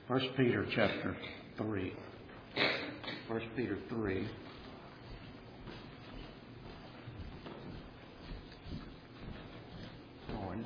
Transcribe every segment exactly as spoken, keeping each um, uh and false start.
First Peter chapter three. First Peter three. Morning.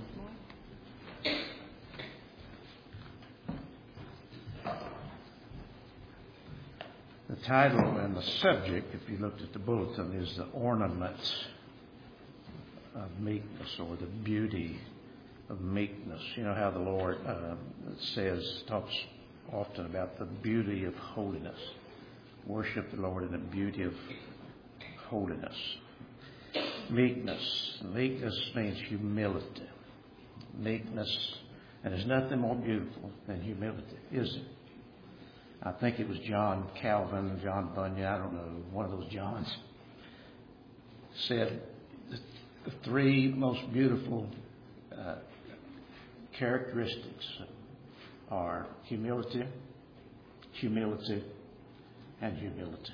The title and the subject, if you looked at the bulletin, is the ornaments of meekness, or the beauty of meekness. You know how the Lord uh, says, talks often about the beauty of holiness. Worship the Lord in the beauty of holiness. Meekness. Meekness means humility. Meekness, and there's nothing more beautiful than humility, is it? I think it was John Calvin, John Bunyan, I don't know, one of those Johns, said the three most beautiful uh, characteristics are humility, humility, and humility.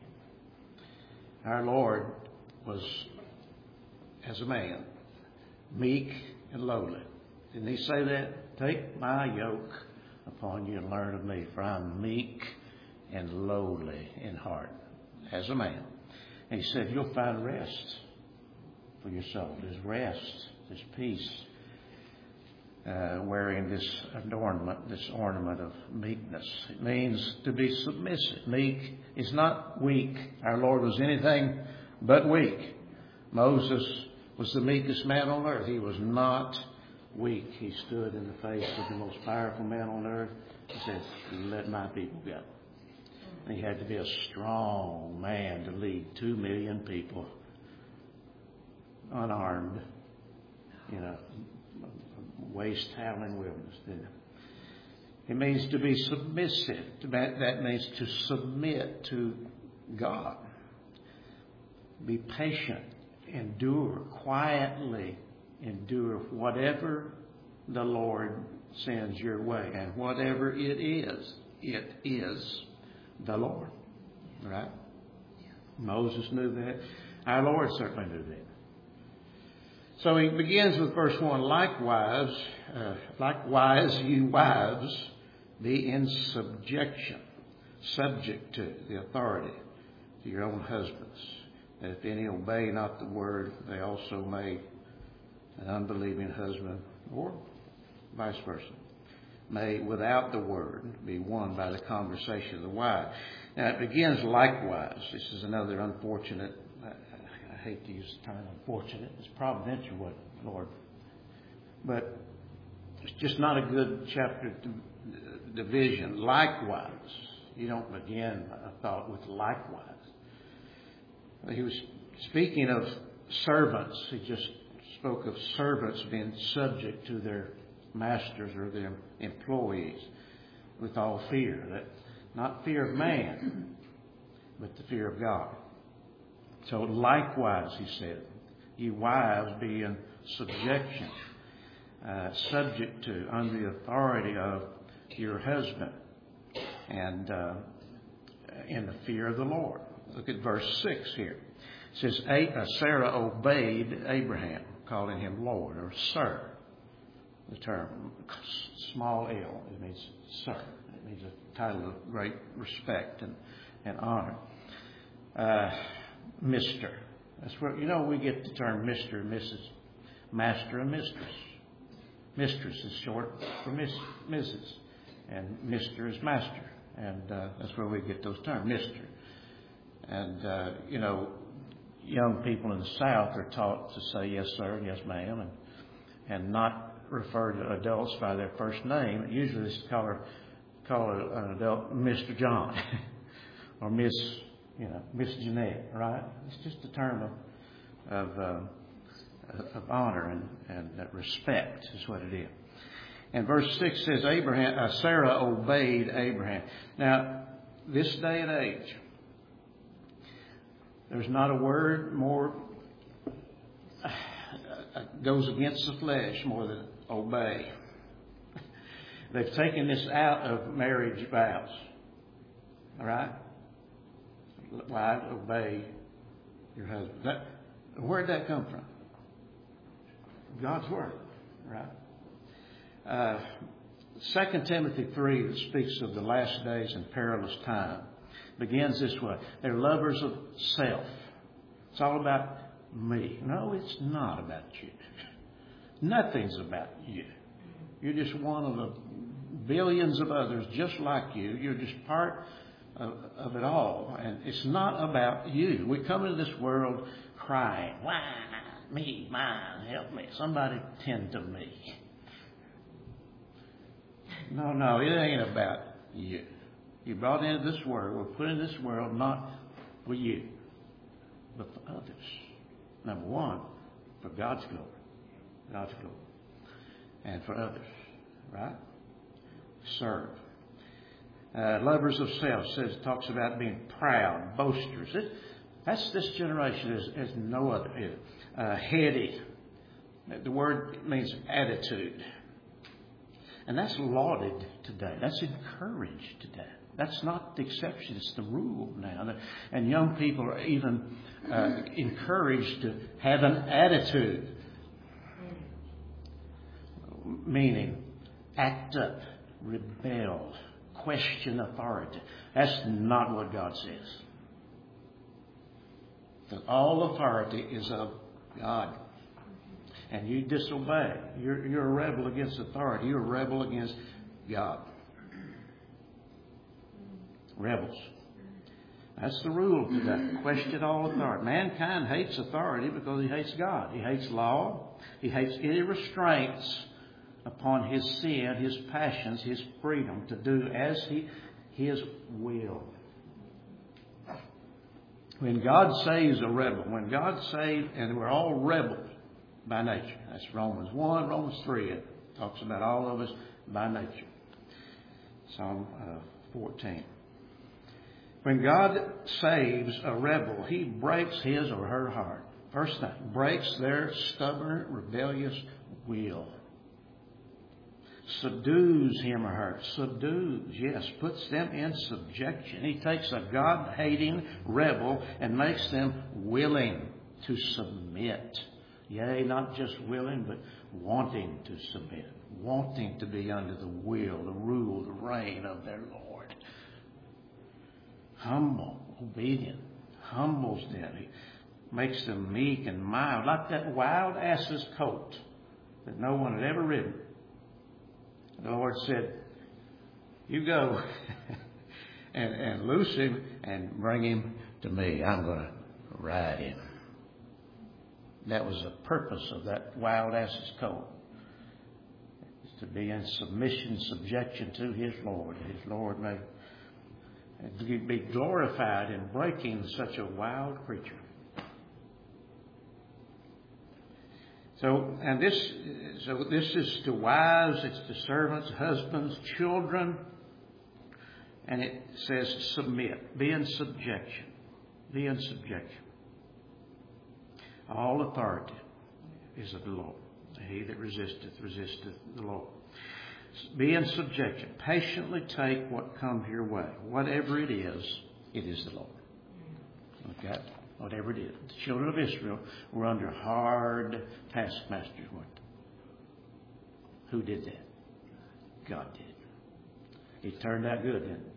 Our Lord was, as a man, meek and lowly. Didn't he say that? Take my yoke upon you and learn of me, for I am meek and lowly in heart, as a man. And he said, you'll find rest for your soul. There's rest, there's peace, uh, wearing this adornment, this ornament of meekness. It means to be submissive. Meek is not weak. Our Lord was anything but weak. Moses was the meekest man on earth. He was not weak. He stood in the face of the most powerful man on earth and said, let my people go. And he had to be a strong man to lead two million people unarmed in a waste-howling wilderness. It means to be submissive. That means to submit to God. Be patient. Endure. Quietly endure whatever the Lord sends your way. And whatever it is, it is the Lord. Right? Moses knew that. Our Lord certainly knew that. So he begins with verse one. Likewise, uh, likewise, you wives, be in subjection, subject to the authority to your own husbands. That if any obey not the word, they also may, an unbelieving husband, or vice versa, may without the word be won by the conversation of the wife. Now it begins likewise. This is another unfortunate, I, I hate to use the term unfortunate, it's providential, what Lord, but it's just not a good chapter to, division. Likewise. You don't begin a thought with likewise. He was speaking of servants. He just spoke of servants being subject to their masters or their employees with all fear. That not fear of man, but the fear of God. So likewise, he said, you wives be in subjection, uh, subject to, under the authority of your husband, and uh, in the fear of the Lord. Look at verse six here. It says, Sarah obeyed Abraham, calling him Lord or Sir. The term, small L, it means Sir. It means a title of great respect and, and honor. Uh, Mister. That's where, you know, we get the term Mister and Missus Master and Mistress. Mistress is short for Miss, Missus And Mister is Master. And uh, that's where we get those terms, Mister And, uh, you know, young people in the South are taught to say yes, sir, and yes, ma'am, and, and not refer to adults by their first name. Usually they call, her, call an adult Mister John or Miss, you know, Miss Jeanette, right? It's just a term of of, uh, of honor and, and respect is what it is. And verse six says, Abraham, uh, Sarah obeyed Abraham. Now, this day and age, there's not a word more uh, goes against the flesh more than obey. They've taken this out of marriage vows. All right? Wives, obey your husband. That, where'd that come from? God's Word. Right? Uh, Second Timothy three, that speaks of the last days and perilous time, begins this way. They're lovers of self. It's all about me. No, it's not about you. Nothing's about you. You're just one of the billions of others just like you. You're just part of, of it all. And it's not about you. We come into this world crying, why, me, mine, help me. Somebody tend to me. No, no, it ain't about you. You brought into this world, we're put in this world not for you, but for others. Number one, for God's glory. God's glory. And for others. Right? Serve. Uh, lovers of self says, talks about being proud, boasters. It, that's this generation as, as no other. Uh, heady. The word means attitude. And that's lauded today. That's encouraged today. That's not the exception. It's the rule now. And young people are even uh, encouraged to have an attitude. Meaning, act up, rebel, question authority. That's not what God says. That all authority is of God. And you disobey. You're, you're a rebel against authority. You're a rebel against God. Rebels. That's the rule today. Question all authority. Mankind hates authority because he hates God. He hates law. He hates any restraints upon his sin, his passions, his freedom to do as he his will. When God saves a rebel, when God saves, and we're all rebels by nature. That's Romans one, Romans three. It talks about all of us by nature. Psalm uh, fourteen. When God saves a rebel, He breaks his or her heart. First thing, breaks their stubborn, rebellious will. Subdues him or her. Subdues, yes. Puts them in subjection. He takes a God-hating rebel and makes them willing to submit. Yea, not just willing, but wanting to submit. Wanting to be under the will, the rule, the reign of their Lord. Humble, obedient. Humbles them. He makes them meek and mild. Like that wild ass's coat that no one had ever ridden. The Lord said, you go and, and loose him and bring him to me. I'm going to ride him. That was the purpose of that wild ass's coat. To be in submission, subjection to his Lord. His Lord may be glorified in breaking such a wild creature. So, and this, so this is to wives, it's to servants, husbands, children, and it says submit, be in subjection, be in subjection. All authority is of the Lord. He that resisteth, resisteth the Lord. Be in subjection. Patiently take what comes your way. Whatever it is, it is the Lord. Okay? Whatever it is. The children of Israel were under hard taskmasters. Who did that? God did. It turned out good, didn't it?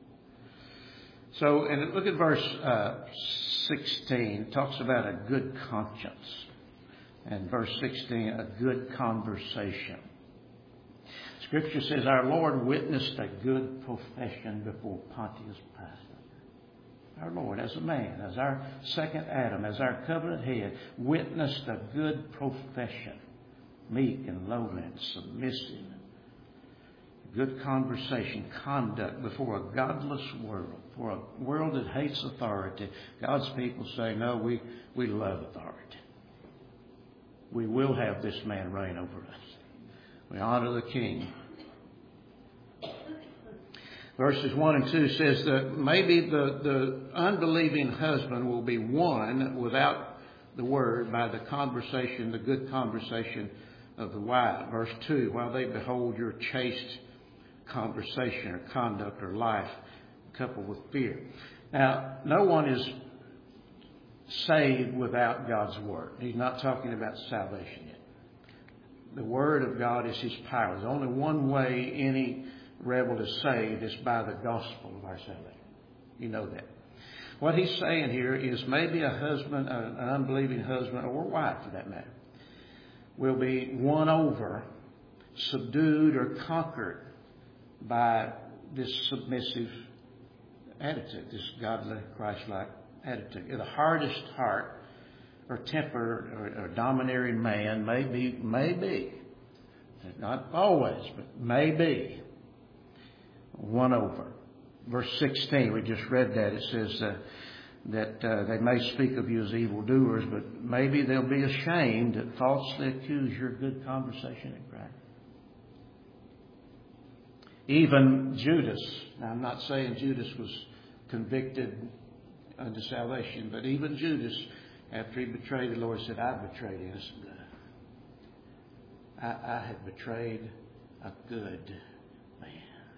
So, and look at verse uh, sixteen. It talks about a good conscience. And verse sixteen, a good conversation. Scripture says, our Lord witnessed a good profession before Pontius Pilate. Our Lord, as a man, as our second Adam, as our covenant head, witnessed a good profession. Meek and lowly and submissive. Good conversation, conduct before a godless world. For a world that hates authority, God's people say, no, we, we love authority. We will have this man reign over us. We honor the King. Verses one and two says that maybe the, the unbelieving husband will be won without the word by the conversation, the good conversation of the wife. Verse two, while they behold your chaste conversation or conduct or life coupled with fear. Now, no one is saved without God's word. He's not talking about salvation yet. The Word of God is His power. There's only one way any rebel is saved. It's by the gospel of our salvation. You know that. What he's saying here is maybe a husband, an unbelieving husband, or wife for that matter, will be won over, subdued, or conquered by this submissive attitude, this godly, Christ-like attitude. The hardest heart or temper or, or domineering man may be, may be, not always, but may be won over. Verse sixteen, we just read that. It says uh, that uh, they may speak of you as evildoers, but maybe they'll be ashamed that falsely accuse your good conversation in Christ. Even Judas, now I'm not saying Judas was convicted unto salvation, but even Judas, after he betrayed the Lord, said, I betrayed innocent blood. I, I had betrayed a good man.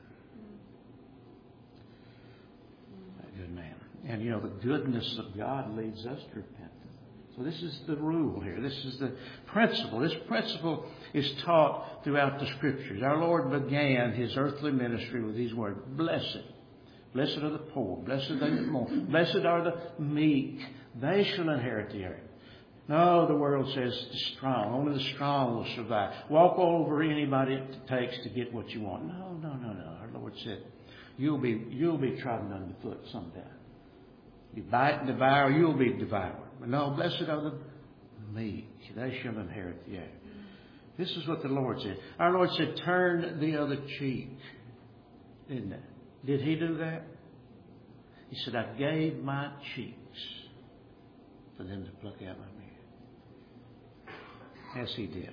A good man. And you know, the goodness of God leads us to repentance. So this is the rule here. This is the principle. This principle is taught throughout the Scriptures. Our Lord began His earthly ministry with these words, Blessed. Blessed are the poor. Blessed are they that mourn. Blessed are the meek. They shall inherit the earth. No, the world says the strong. Only the strong will survive. Walk over anybody it takes to get what you want. No, no, no, no. Our Lord said, you'll be, you'll be trodden underfoot sometime. You bite and devour, you'll be devoured. But no, blessed are the meek. They shall inherit the earth. This is what the Lord said. Our Lord said, turn the other cheek. Didn't it? Did He do that? He said, I gave my cheeks for them to pluck out my beard. As He did.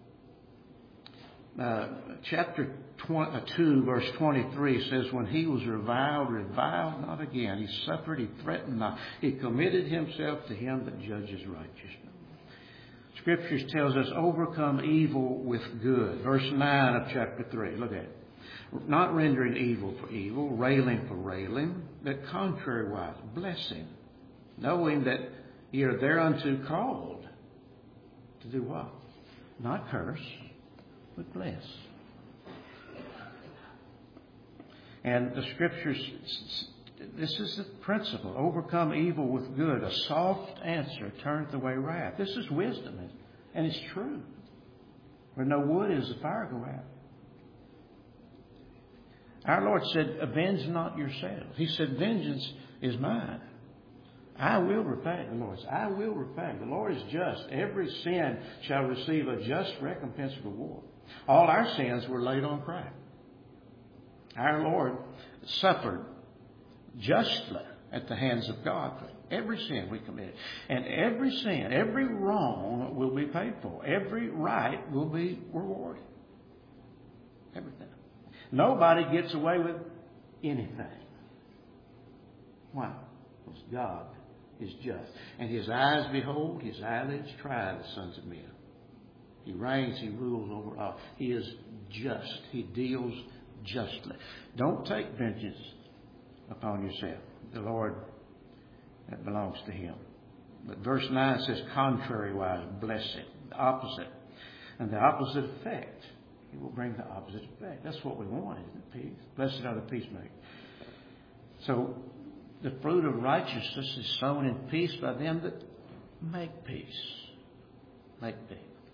Uh, chapter two, verse twenty-three says, when He was reviled, reviled not again. He suffered, He threatened not. He committed Himself to Him that judges righteousness. Scriptures tells us, overcome evil with good. Verse nine of chapter three. Look at it. Not rendering evil for evil, railing for railing, but contrariwise, blessing, knowing that ye are thereunto called to do what? Not curse, but bless. And the Scriptures, this is the principle. Overcome evil with good. A soft answer turneth away wrath. This is wisdom, and it's true. Where no wood is, the fire go out. Our Lord said, avenge not yourselves. He said, vengeance is mine. I will repay. The Lord said, I will repay. The Lord is just. Every sin shall receive a just recompense of reward. All our sins were laid on Christ. Our Lord suffered justly at the hands of God for every sin we committed. And every sin, every wrong will be paid for. Every right will be rewarded. Everything. Nobody gets away with anything. Why? Because God is just. And His eyes behold, His eyelids try the sons of men. He reigns, He rules over all. He is just. He deals justly. Don't take vengeance upon yourself. The Lord, that belongs to Him. But verse nine says, contrariwise, blessing. The opposite. And the opposite effect. He will bring the opposite effect. That's what we want, isn't it? Peace. Blessed are the peacemakers. So, the fruit of righteousness is sown in peace by them that make peace. Make peace.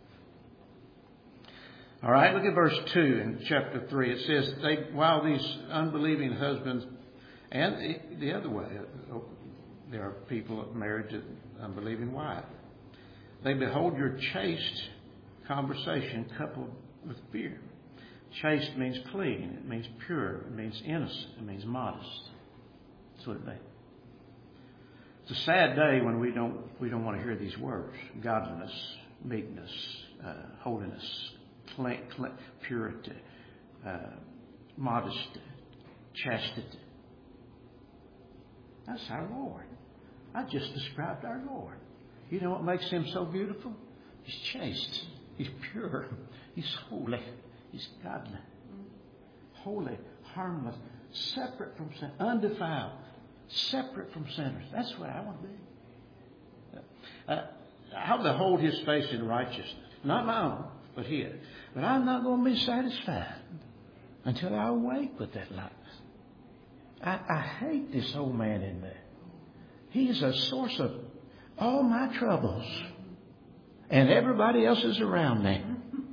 All right, look at verse two in chapter three. It says, they, while these unbelieving husbands, and the other way, there are people married to unbelieving wives. They behold your chaste conversation coupled with fear. Chaste means clean. It means pure. It means innocent. It means modest. That's what it means. It's a sad day when we don't we don't want to hear these words: godliness, meekness, uh, holiness, clean, clean, purity, uh, modesty, chastity. That's our Lord. I just described our Lord. You know what makes Him so beautiful? He's chaste. He's pure. He's holy. He's godly. Holy, harmless, separate from sin, undefiled, separate from sinners. That's what I want to be. Uh, I'll behold His face in righteousness. Not my own, but hid. But I'm not going to be satisfied until I awake with that likeness. I, I hate this old man in there. He is a source of all my troubles. And everybody else is around me.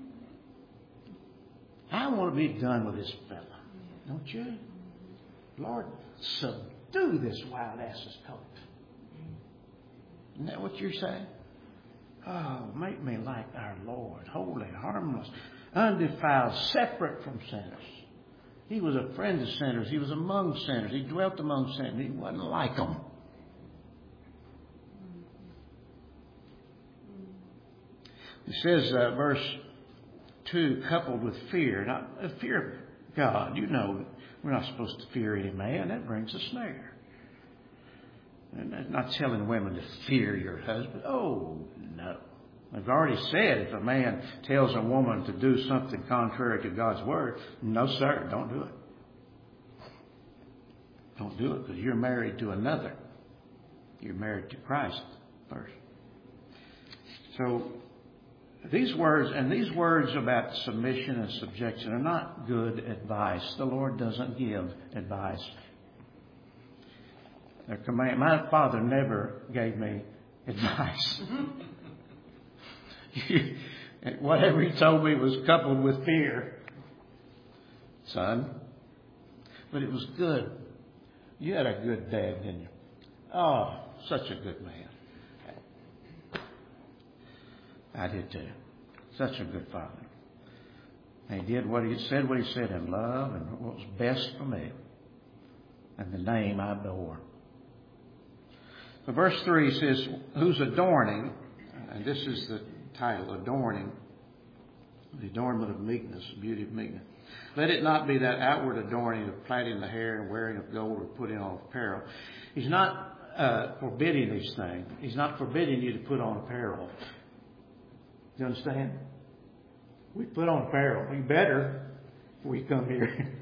I want to be done with this fella. Don't you? Lord, subdue this wild ass's coat. Isn't that what you're saying? Oh, make me like our Lord, holy, harmless, undefiled, separate from sinners. He was a friend of sinners. He was among sinners. He dwelt among sinners. He wasn't like them. It says, uh, verse two, coupled with fear. Now, fear of God. You know, we're not supposed to fear any man. That brings a snare. And that's not telling women to fear your husband. Oh, no. I've already said if a man tells a woman to do something contrary to God's word, no, sir, don't do it. Don't do it because you're married to another. You're married to Christ first. So these words, and these words about submission and subjection are not good advice. The Lord doesn't give advice. Their command, my father never gave me advice. Whatever he told me was coupled with fear, son. But it was good. You had a good dad, didn't you? Oh, such a good man. I did too. Such a good father. And he did what he said, what he said in love and what was best for me. And the name I bore. So verse three says, whose adorning, and this is the title, adorning, the adornment of meekness, the beauty of meekness. Let it not be that outward adorning of plaiting the hair and wearing of gold or putting on apparel. He's not uh, forbidding these things. He's not forbidding you to put on apparel. You understand? We put on apparel. We better if we come here.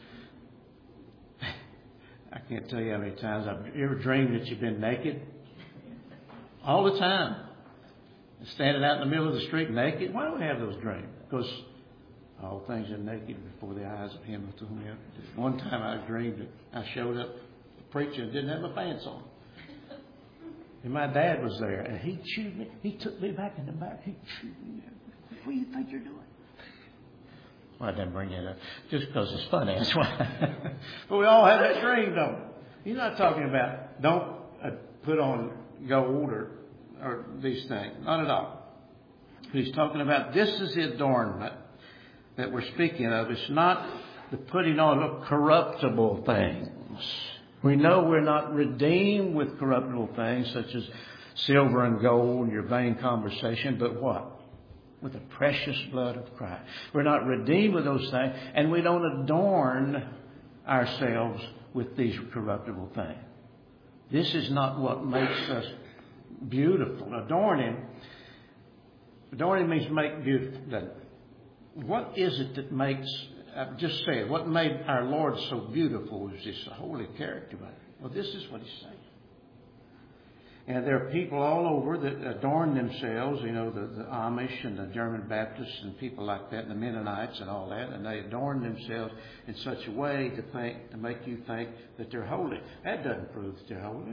I can't tell you how many times I've you ever dreamed that you've been naked. All the time. Standing out in the middle of the street naked. Why do we have those dreams? Because all things are naked before the eyes of him to whom we have to do. One time I dreamed that I showed up preaching and didn't have my pants on. And my dad was there, and he chewed me. He took me back in the back. He chewed me. What do you think you're doing? Well, I didn't bring it up just because it's funny. That's why. But we all have that dream, don't we? He's not talking about don't uh, put on gold or, or these things. Not at all. He's talking about this is the adornment that we're speaking of. It's not the putting on of corruptible things. We know we're not redeemed with corruptible things such as silver and gold and your vain conversation, but what? With the precious blood of Christ. We're not redeemed with those things, and we don't adorn ourselves with these corruptible things. This is not what makes us beautiful. Adorning, adorning means make beautiful, doesn't it? What is it that makes, I've just said, what made our Lord so beautiful is this holy character. Well, this is what he's saying. And there are people all over that adorn themselves, you know, the, the Amish and the German Baptists and people like that, and the Mennonites and all that, and they adorn themselves in such a way to think, to make you think that they're holy. That doesn't prove that they're holy.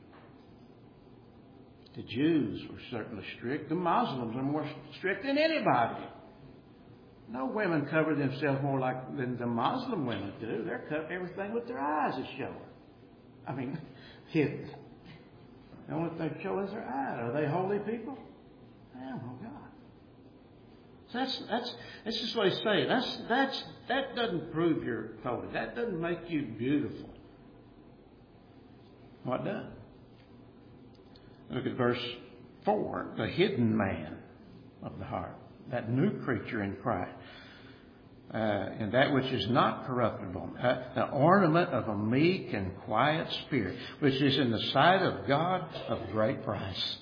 The Jews were certainly strict. The Muslims are more strict than anybody. No women cover themselves more like than the Muslim women do. They're covered everything with their eyes is showing. I mean, hidden. The only thing showing is their eyes. Are they holy people? Oh my God. So that's that's that's just what he's saying. That's that's that doesn't prove you're holy. That doesn't make you beautiful. What does? Look at verse four. The hidden man of the heart. That new creature in Christ. Uh, and that which is not corruptible. Uh, the ornament of a meek and quiet spirit, which is in the sight of God of great price.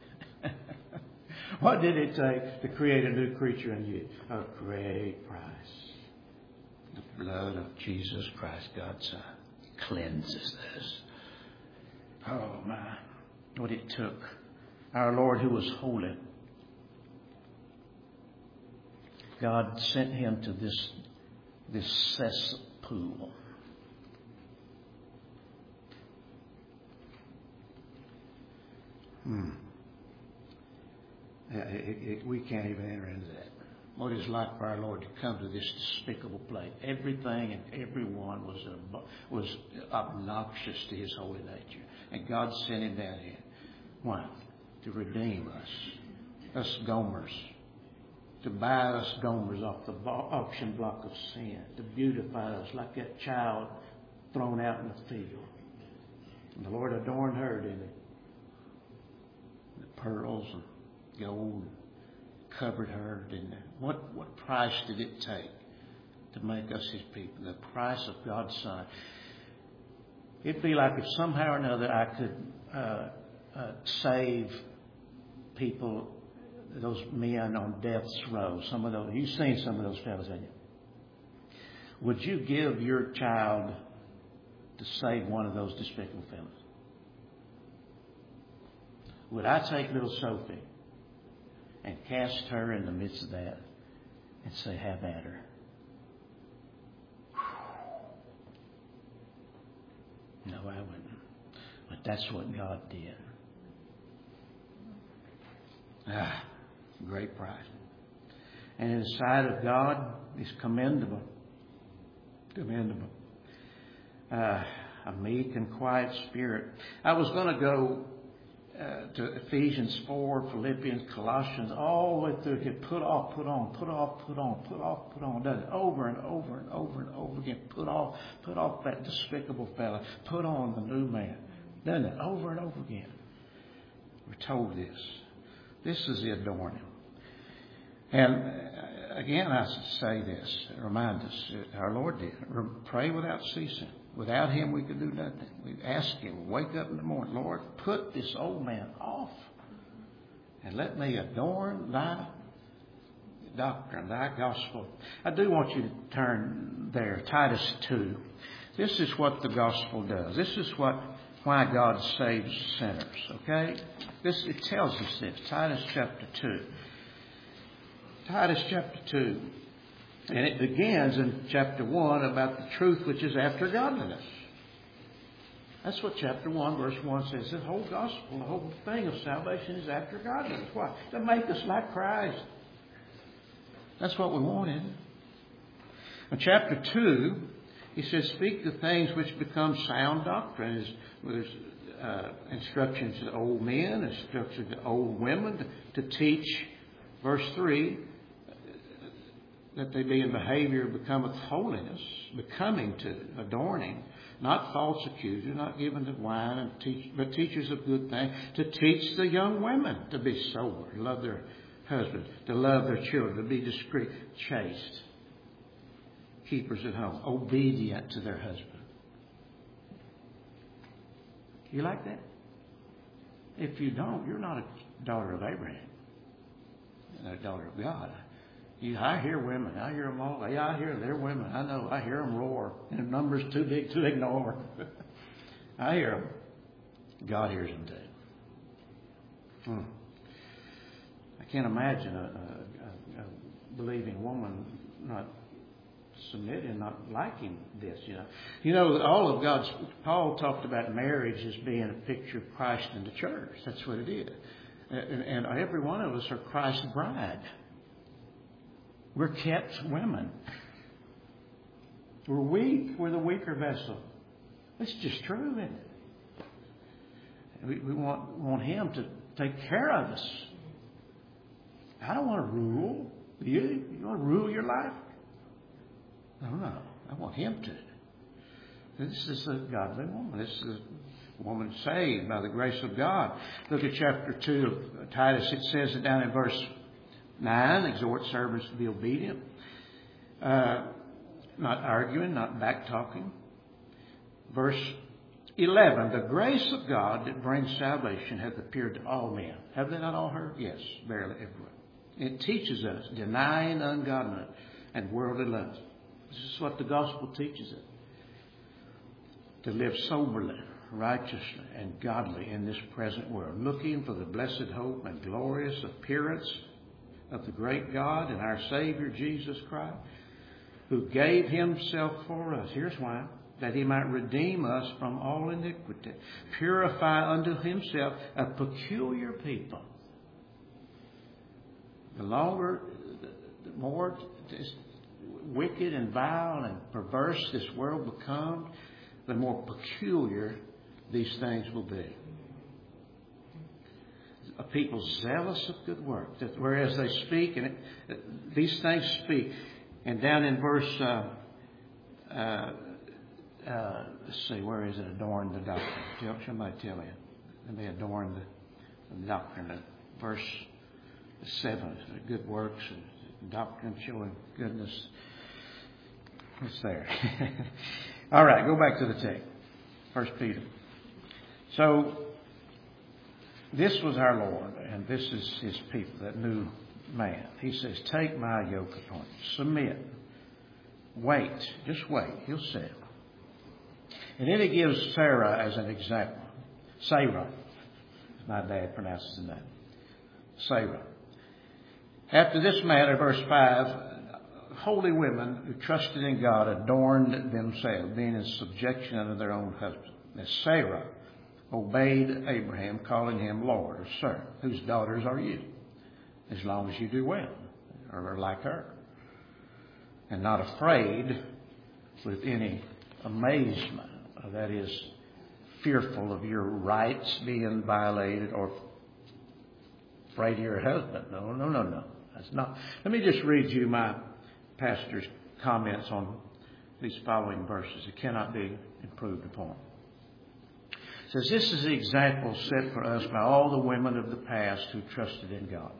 What did it take to create a new creature in you? Of great price. The blood of Jesus Christ, God's Son, cleanses this. Oh my, what it took. Our Lord who was holy. God sent him to this, this cesspool. Hmm. Yeah, it, it, we can't even enter into that. What it's like for our Lord to come to this despicable place. Everything and everyone was was obnoxious to His holy nature. And God sent Him down here. Why? To redeem us. Us Gomers. To buy us Gomers off the auction block of sin. To beautify us like that child thrown out in the field. And the Lord adorned her, didn't He? The pearls and gold covered her, didn't it? What what price did it take to make us His people? The price of God's Son. It'd be like if somehow or another I could uh, uh, save people, those men on death's row. Some of those, you've seen some of those fellows, haven't you? Would you give your child to save one of those despicable fellows? Would I take little Sophie and cast her in the midst of that and say, have at her? No, I wouldn't. But that's what God did. Ah, great price. And in the sight of God, He's commendable. Commendable. Uh, a meek and quiet spirit. I was going to go Uh, to Ephesians four, Philippians, Colossians, all the way through. It put off, put on, put off, put on, put off, put on. Does it over and over and over and over again. Put off, put off that despicable fella. Put on the new man. Doesn't it? Over and over again. We're told this. This is the adorning. And again, I say this. Remind us. Our Lord did. Pray without ceasing. Without Him, we could do nothing. We ask Him, wake up in the morning, Lord, put this old man off and let me adorn Thy doctrine, Thy gospel. I do want you to turn there, Titus two. This is what the gospel does. This is what why God saves sinners. Okay, this it tells us this. Titus chapter two. Titus chapter two. And it begins in chapter one about the truth which is after godliness. That's what chapter one, verse one says. The whole gospel, the whole thing of salvation is after godliness. Why? To make us like Christ. That's what we wanted. In chapter two, he says, speak the things which become sound doctrine. There's uh, instructions to old men, instructions to old women to, to teach, verse three, that they be in behavior becometh holiness, becoming to, adorning, not false accusers, not given to wine, and teach, but teachers of good things, to teach the young women to be sober, to love their husbands, to love their children, to be discreet, chaste, keepers at home, obedient to their husband. You like that? If you don't, you're not a daughter of Abraham, you're a daughter of God. You, I hear women. I hear them all. Yeah, I hear their women. I know. I hear them roar. And the number's too big to ignore. I hear them. God hears them too. Hmm. I can't imagine a, a, a believing woman not submitting, not liking this. You know, you know, all of God's. Paul talked about marriage as being a picture of Christ and the church. That's what it is. And, and every one of us are Christ's bride. We're kept women. We're weak. We're the weaker vessel. It's just true, isn't it? We, we want, want Him to take care of us. I don't want to rule. Do you? You want to rule your life? No, no. I want Him to. This is a godly woman. This is a woman saved by the grace of God. Look at chapter two of Titus. It says it down in verse nine, exhort servants to be obedient, uh, not arguing, not back-talking. Verse eleven, the grace of God that brings salvation hath appeared to all men. Have they not all heard? Yes, verily everyone. It teaches us, denying ungodliness and worldly lust. This is what the gospel teaches us. To live soberly, righteously, and godly in this present world, looking for the blessed hope and glorious appearance of the great God and our Savior Jesus Christ, who gave himself for us. Here's why. That he might redeem us from all iniquity, purify unto himself a peculiar people. The longer, the more wicked and vile and perverse this world becomes, the more peculiar these things will be. A people zealous of good work, that whereas they speak, and it, these things speak. And down in verse, uh, uh, uh, let's see, where is it? Adorn the doctrine. Tell, somebody tell me. And they adorn the, the doctrine. Uh, verse seven, good works and doctrine showing goodness. It's there. All right, go back to the text. First Peter. So, this was our Lord, and this is his people, that new man. He says, take my yoke upon you. Submit. Wait. Just wait. He'll settle. And then he gives Sarah as an example. Sarah. My dad pronounces the name. Sarah. After this manner, verse five, holy women who trusted in God adorned themselves, being in subjection unto their own husband. As Sarah obeyed Abraham, calling him Lord or Sir, whose daughters are you, as long as you do well, or are like her, and not afraid with any amazement, that is, fearful of your rights being violated or afraid of your husband. No, no, no, no. That's not. Let me just read you my pastor's comments on these following verses. It cannot be improved upon. It says, this is the example set for us by all the women of the past who trusted in God.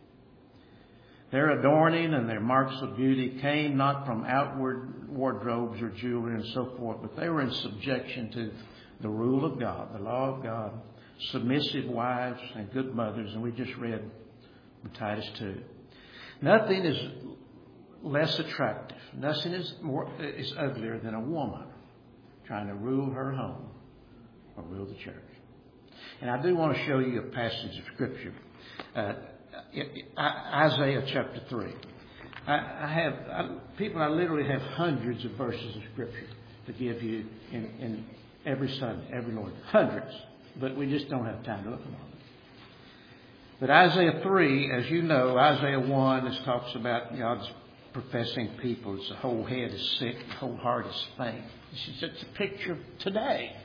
Their adorning and their marks of beauty came not from outward wardrobes or jewelry and so forth, but they were in subjection to the rule of God, the law of God, submissive wives and good mothers. And we just read from Titus two. Nothing is less attractive. Nothing is more is uglier than a woman trying to rule her home or rule the church. And I do want to show you a passage of Scripture. Uh, Isaiah chapter three. I, I have I, people. I literally have hundreds of verses of Scripture to give you in, in every Sunday, every Lord. Hundreds, but we just don't have time to look at them all. But Isaiah three, as you know, Isaiah one, this talks about God's professing people. It's the whole head is sick, the whole heart is faint. It's just a picture of today.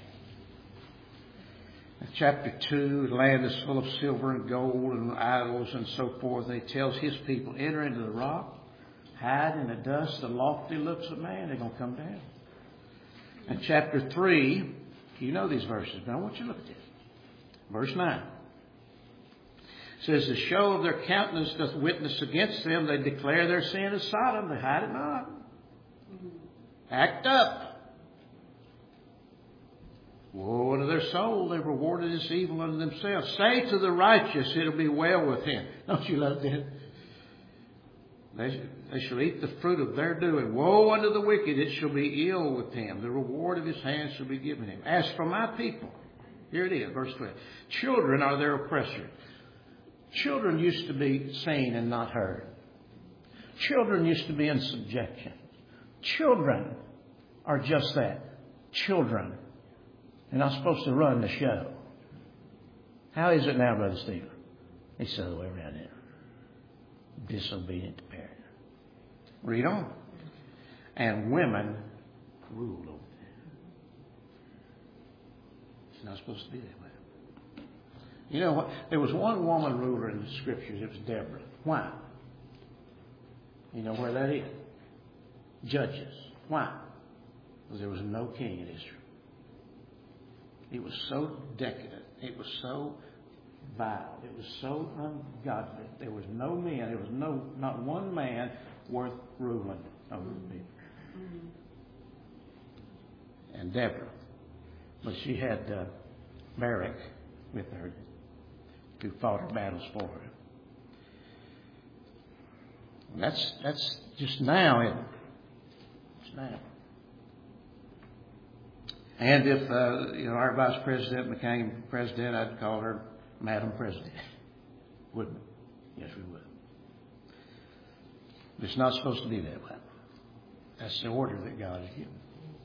In chapter two, the land is full of silver and gold and idols and so forth. And he tells his people, enter into the rock, hide in the dust, the lofty looks of man, they're going to come down. In chapter three, you know these verses, but I want you to look at this. Verse nine. It says, the show of their countenance doth witness against them. They declare their sin as Sodom. They hide it not. Act up. Woe unto their soul, they've rewarded this evil unto themselves. Say to the righteous, it'll be well with him. Don't you love that? They, they shall eat the fruit of their doing. Woe unto the wicked, it shall be ill with him. The reward of his hands shall be given him. As for my people, here it is, verse twelve. Children are their oppressors. Children used to be seen and not heard. Children used to be in subjection. Children are just that. Children. They're not supposed to run the show. How is it now, Brother Stephen? It's the other way around here. Disobedient to parents. Read on. And women rule over them. It's not supposed to be that way. You know what? There was one woman ruler in the Scriptures. It was Deborah. Why? You know where that is? Judges. Why? Because there was no king in Israel. It was so decadent. It was so vile. It was so ungodly. There was no man. There was no not one man worth ruling over the people. And Deborah, but she had uh, Barak with her, who fought her battles for her. And that's that's just now, isn't it? It's now. And if uh, you know our vice president became president, I'd call her Madam President. Wouldn't it? Yes, we would. It's not supposed to be that way. That's the order that God has given.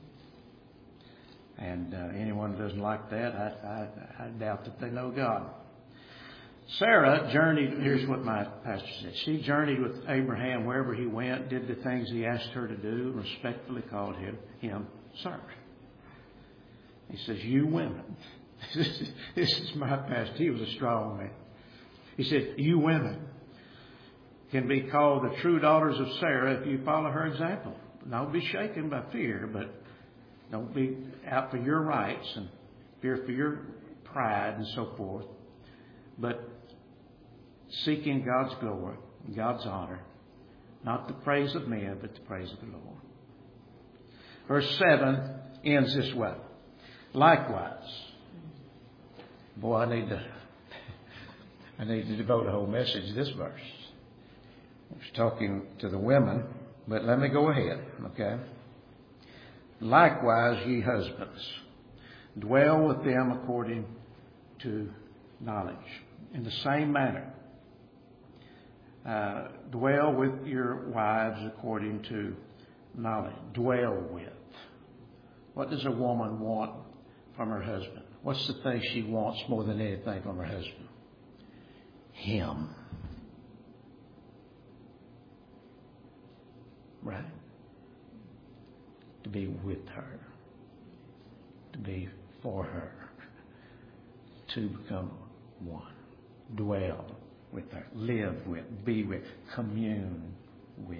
And uh, anyone who doesn't like that, I, I, I doubt that they know God. Sarah journeyed, here's what my pastor said. She journeyed with Abraham wherever he went, did the things he asked her to do, respectfully called him, him sir. He says, you women. This is, this is my pastor. He was a strong man. He said, you women can be called the true daughters of Sarah if you follow her example. Don't be shaken by fear, but don't be out for your rights and fear for your pride and so forth. But seeking God's glory, God's honor, not the praise of men, but the praise of the Lord. Verse seven ends this way. Likewise. Boy, I need to I need to devote a whole message to this verse. I was talking to the women, but let me go ahead, okay? Likewise, ye husbands, dwell with them according to knowledge. In the same manner, uh, dwell with your wives according to knowledge. Dwell with. What does a woman want from her husband? What's the thing she wants more than anything from her husband? Him. Right? To be with her. To be for her. To become one. Dwell with her. Live with. Be with. Commune with.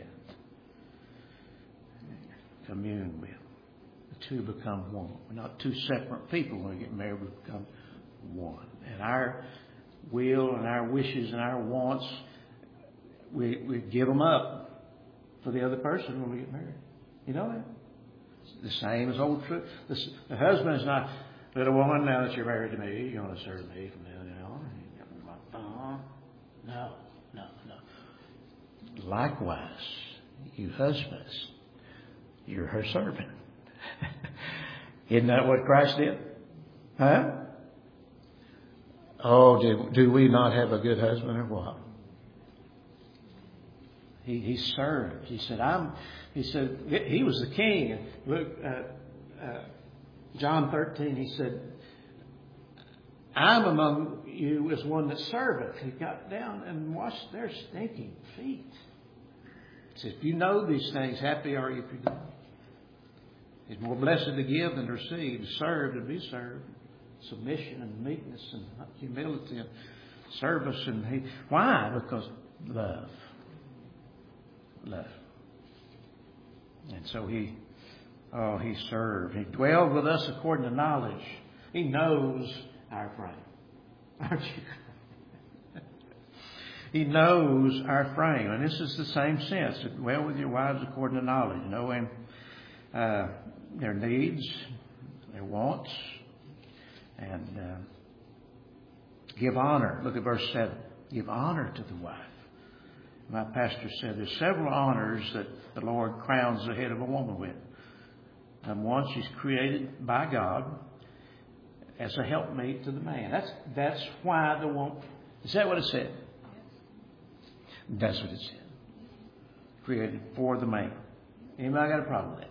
Commune with. The two become one. We're not two separate people when we get married. We become one. And our will and our wishes and our wants, we, we give them up for the other person when we get married. You know that? It's the same as old truth. The, the husband is not, little woman, now that you're married to me, you're going to serve me from now on. No, no, no. Likewise, you husbands, you're her servant. Isn't that what Christ did? Huh? Oh, do, do we not have a good husband or what? He, he served. He said, I'm, he said, he was the king. Look, uh, uh, John thirteen, he said, I'm among you as one that serveth. He got down and washed their stinking feet. He said, if you know these things, happy are you if you don't. It's more blessed to give than to receive, to serve than to be served. Submission and meekness and humility and service. And he, why? Because love. Love. And so he, oh, he served. He dwelled with us according to knowledge. He knows our frame. Aren't you? He knows our frame. And this is the same sense. Dwell with your wives according to knowledge. Knowing uh, their needs, their wants. And uh, give honor. Look at verse seven. Give honor to the wife. My pastor said there's several honors that the Lord crowns the head of a woman with. And one, she's created by God as a helpmate to the man. That's that's why the woman. Is that what it said? That's what it said. Created for the man. Anybody got a problem with that?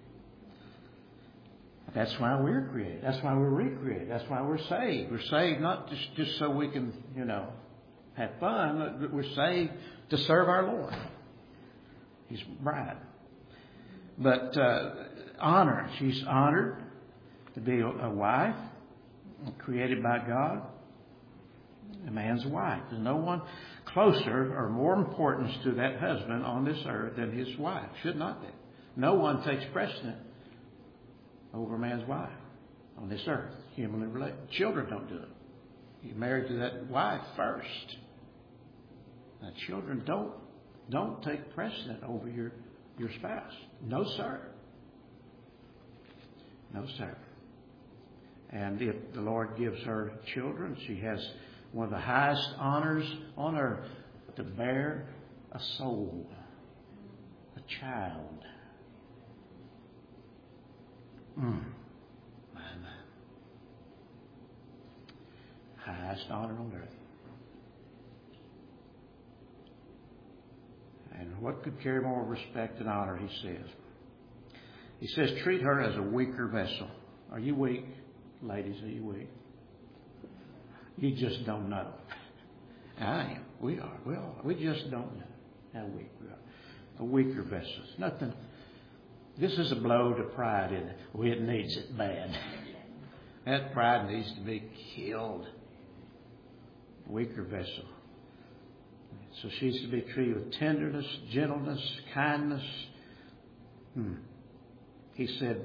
That's why we're created. That's why we're recreated. That's why we're saved. We're saved not just, just so we can, you know, have fun. We're saved to serve our Lord. His bride. But uh, honor. She's honored to be a wife created by God. A man's wife. There's no one closer or more importance to that husband on this earth than his wife. Should not be. No one takes precedent over a man's wife on this earth, humanly related. Children don't do it. You're married to that wife first. Now, children don't don't take precedent over your, your spouse. No, sir. No, sir. And if the Lord gives her children, she has one of the highest honors on earth, to bear a soul, a child. Mm. My, my. Highest honor on earth. And What could carry more respect and honor, he says. He says, treat her as a weaker vessel. Are you weak? Ladies, are you weak? You just don't know. I am. We are. We are. We just don't know how weak we are. A weaker vessel. Nothing. This is a blow to pride, isn't it? Well, it needs it bad. That pride needs to be killed. Weaker vessel. So she's to be treated with tenderness, gentleness, kindness. Hmm. He said,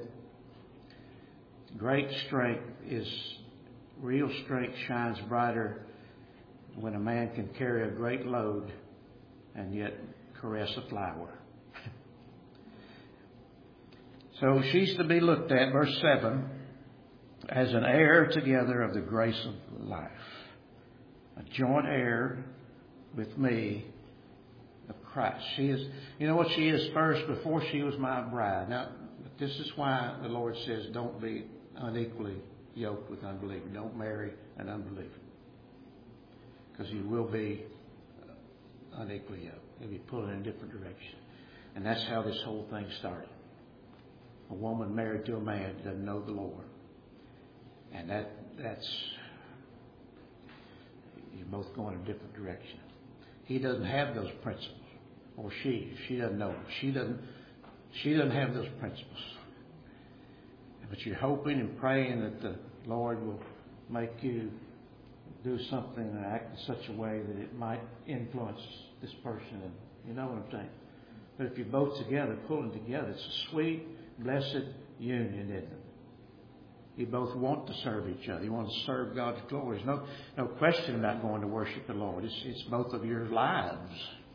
great strength is, real strength shines brighter when a man can carry a great load and yet caress a flower. So she's to be looked at, verse seven, as an heir together of the grace of life. A joint heir with me of Christ. She is, you know what she is first before she was my bride. Now, this is why the Lord says don't be unequally yoked with unbeliever. Don't marry an unbeliever. Because you will be unequally yoked. You'll be pulling in a different direction. And that's how this whole thing started. A woman married to a man who doesn't know the Lord. And that that's, you're both going in a different direction. He doesn't have those principles. Or she. She doesn't know them. She doesn't, she doesn't have those principles. But you're hoping and praying that the Lord will make you do something and act in such a way that it might influence this person. And you know what I'm saying? But if you're both together, pulling together, it's a sweet, blessed union, isn't it? You both want to serve each other. You want to serve God's glory. There's no, no question about going to worship the Lord. It's, it's both of your lives.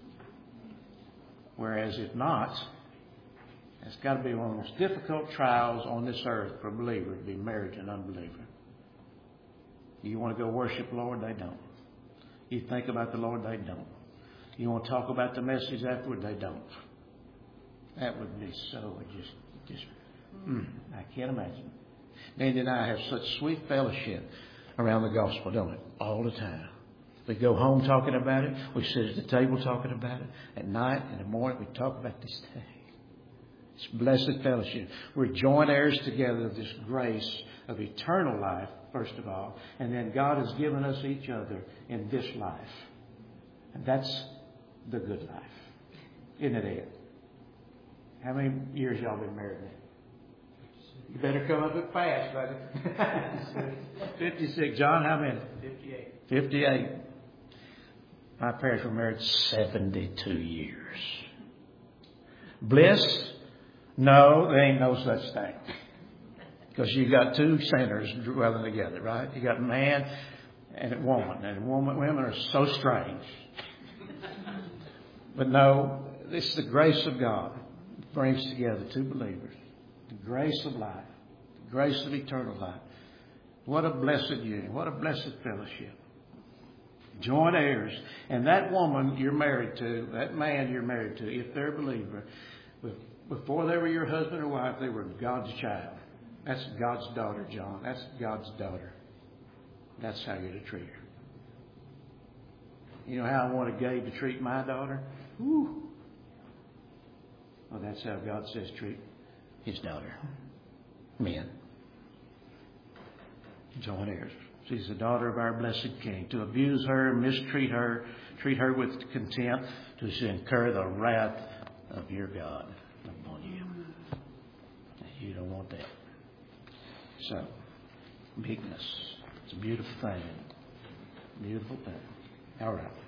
Whereas if not, it's got to be one of the most difficult trials on this earth for a believer to be married to an unbeliever. You want to go worship the Lord? They don't. You think about the Lord? They don't. You want to talk about the message afterward? They don't. That would be so just, just mm, I can't imagine. Mandy and I have such sweet fellowship around the gospel, don't it? All the time. We go home talking about it. We sit at the table talking about it. At night, in the morning, we talk about this thing. It's blessed fellowship. We're joint heirs together of this grace of eternal life, first of all. And then God has given us each other in this life. And that's the good life. Isn't it, Ed? How many years y'all been married now? You better come up with fast, buddy. fifty-six. John, how many? fifty-eight. fifty-eight. My parents were married seventy-two years. Bliss? No, there ain't no such thing. Because you got two sinners dwelling together, right? You got a man and a woman. And woman, women are so strange. But no, this is the grace of God that brings together two believers. The grace of life. The grace of eternal life. What a blessed union. What a blessed fellowship. Joint heirs. And that woman you're married to, that man you're married to, if they're a believer, before they were your husband or wife, they were God's child. That's God's daughter, John. That's God's daughter. That's how you're to treat her. You know how I want Gabe to treat my daughter? Whew. Well, that's how God says treat his daughter. Men. Joint heirs. She's the daughter of our blessed King. To abuse her, mistreat her, treat her with contempt, to incur the wrath of your God upon you. You don't want that. So, meekness. It's a beautiful thing. Beautiful thing. All right.